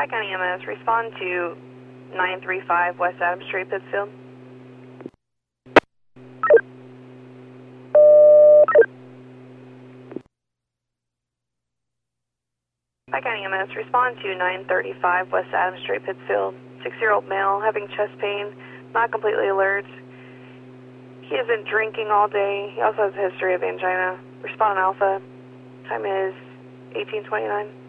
County EMS, respond to 935 West Adams Street, Pittsfield. County EMS, respond to 935 West Adams Street, Pittsfield. 6-year-old male having chest pain, not completely alert. He has been drinking all day. He also has a history of angina. Respond on Alpha. Time is 18:29.